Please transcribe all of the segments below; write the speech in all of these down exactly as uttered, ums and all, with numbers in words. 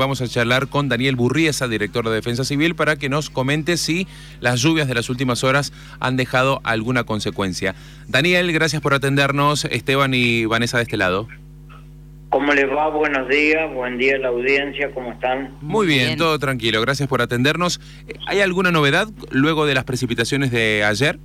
vamos a charlar con Daniel Burriesa, director de Defensa Civil, para que nos comente si las lluvias de las últimas horas han dejado alguna consecuencia. Daniel, gracias por atendernos. Esteban y Vanessa de este lado. ¿Cómo les va? Buenos días, buen día a la audiencia, ¿cómo están? Muy bien, bien, todo tranquilo, gracias por atendernos. ¿Hay alguna novedad luego de las precipitaciones de ayer?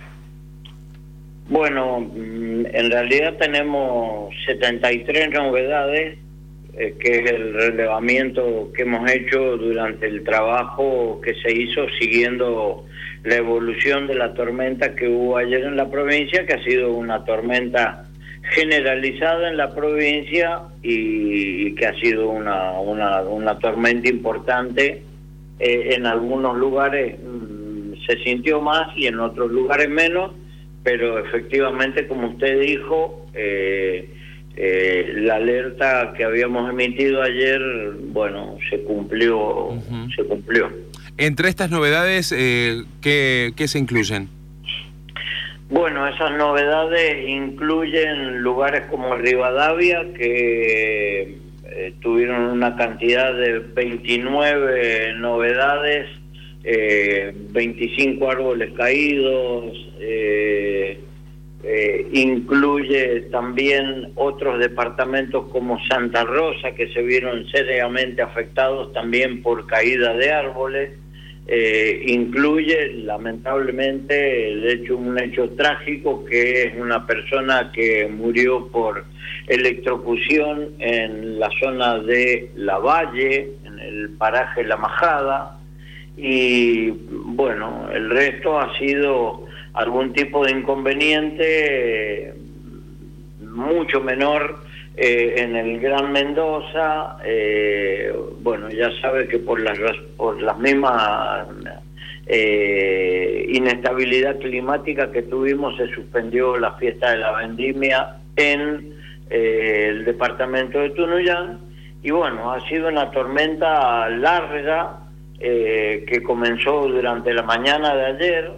Bueno, en realidad tenemos setenta y tres novedades, eh, que es el relevamiento que hemos hecho durante el trabajo que se hizo siguiendo la evolución de la tormenta que hubo ayer en la provincia, que ha sido una tormenta generalizada en la provincia y que ha sido una, una, una tormenta importante. Eh, en algunos lugares mmm, se sintió más y en otros lugares menos, pero efectivamente, como usted dijo, eh, eh, la alerta que habíamos emitido ayer, bueno, se cumplió, uh-huh. se cumplió. Entre estas novedades, eh, ¿qué, qué se incluyen? Bueno, esas novedades incluyen lugares como Rivadavia, que eh, tuvieron una cantidad de veintinueve novedades, eh, veinticinco árboles caídos, eh, eh, incluye también otros departamentos como Santa Rosa, que se vieron seriamente afectados también por caída de árboles. Eh, incluye lamentablemente el hecho, un hecho trágico, que es una persona que murió por electrocución en la zona de La Valle, en el paraje La Majada, y bueno, el resto ha sido algún tipo de inconveniente eh, mucho menor. Eh, en el Gran Mendoza, eh, bueno, ya sabe que por las por las mismas eh, inestabilidad climática que tuvimos, se suspendió la fiesta de la vendimia en eh, el departamento de Tunuyán. Y bueno, ha sido una tormenta larga eh, que comenzó durante la mañana de ayer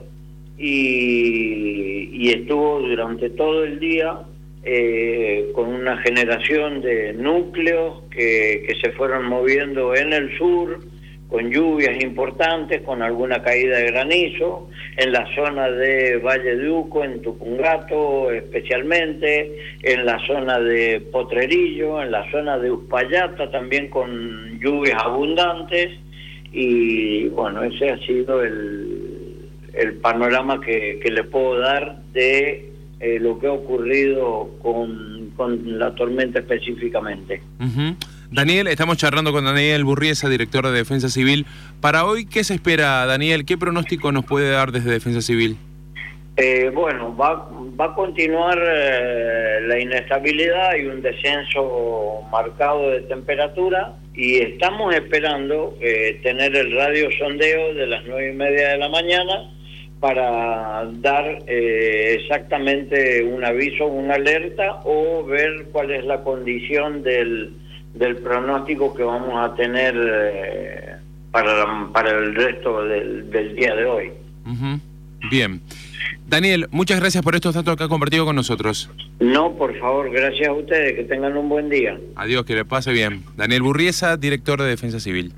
y, y estuvo durante todo el día. Eh, con una generación de núcleos que, que se fueron moviendo en el sur, con lluvias importantes, con alguna caída de granizo, en la zona de Valle de Uco, en Tupungato especialmente, en la zona de Potrerillo, en la zona de Uspallata también con lluvias abundantes, y bueno, ese ha sido el, el panorama que, que le puedo dar de Eh, lo que ha ocurrido con, con la tormenta específicamente. Uh-huh. Daniel, estamos charlando con Daniel Burriesa, director de Defensa Civil. Para hoy, ¿qué se espera, Daniel? ¿Qué pronóstico nos puede dar desde Defensa Civil? Eh, bueno, va, va a continuar eh, la inestabilidad y un descenso marcado de temperatura, y estamos esperando eh, tener el radio sondeo de las nueve y media de la mañana para dar eh, exactamente un aviso, una alerta, o ver cuál es la condición del, del pronóstico que vamos a tener eh, para, para el resto del, del día de hoy. Uh-huh. Bien. Daniel, muchas gracias por estos datos que ha compartido con nosotros. No, por favor, gracias a ustedes, que tengan un buen día. Adiós, que le pase bien. Daniel Burriesa, director de Defensa Civil.